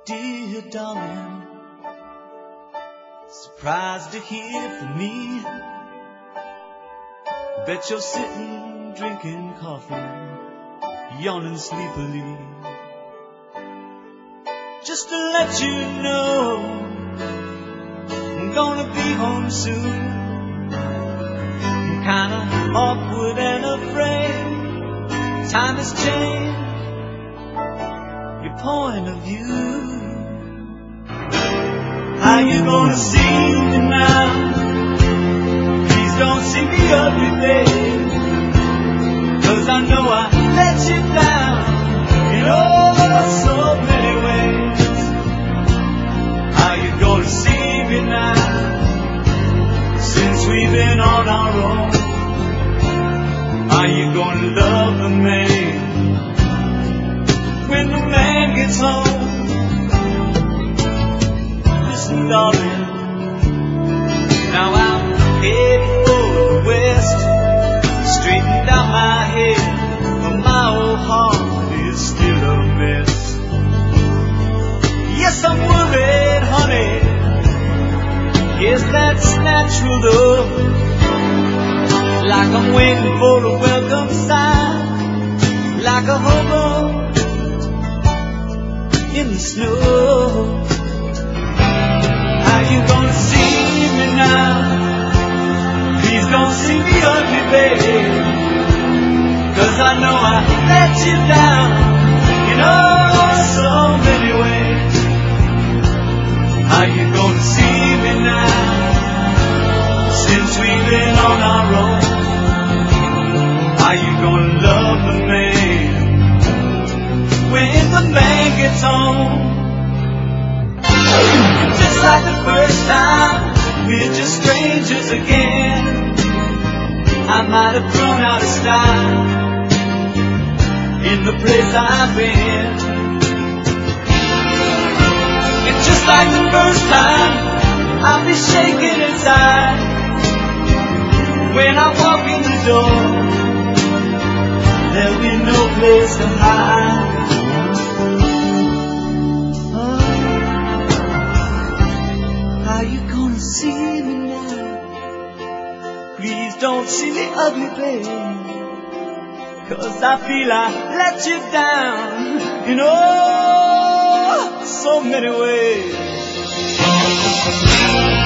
Dear darling, surprised to hear from me. Bet you're sitting drinking coffee, yawning sleepily. Just to let you know, I'm gonna be home soon. I'm kinda awkward and afraid. Time has changed your point of view. How you gonna see me now? Please don't see me ugly, babe, 'cause I know I let you down in oh so many ways. How you gonna see me now? Since we've been on our own, are you gonna love the man when the man gets home? Listen, darling, now I'm headed for the west, straightened out my head, but my old heart is still a mess. Yes, I'm worried, honey, yes, that's natural though. Like I'm waiting for a welcome sign, like a hobo in the snow. How you gonna see me now? Please don't see me ugly, babe, 'cause I know I let you down in oh so many ways. How you gonna see me now? Since we've been on our own, are you gonna love the man when the man gets home? Just like the first time, we're just strangers again. I might have thrown out a style in the place I've been. And just like the first time, I'll be shaking inside when I walk in the door. There'll be no place to hide. How you gonna see me now? Please don't see me ugly, babe, 'cause I feel I let you down in oh so many ways.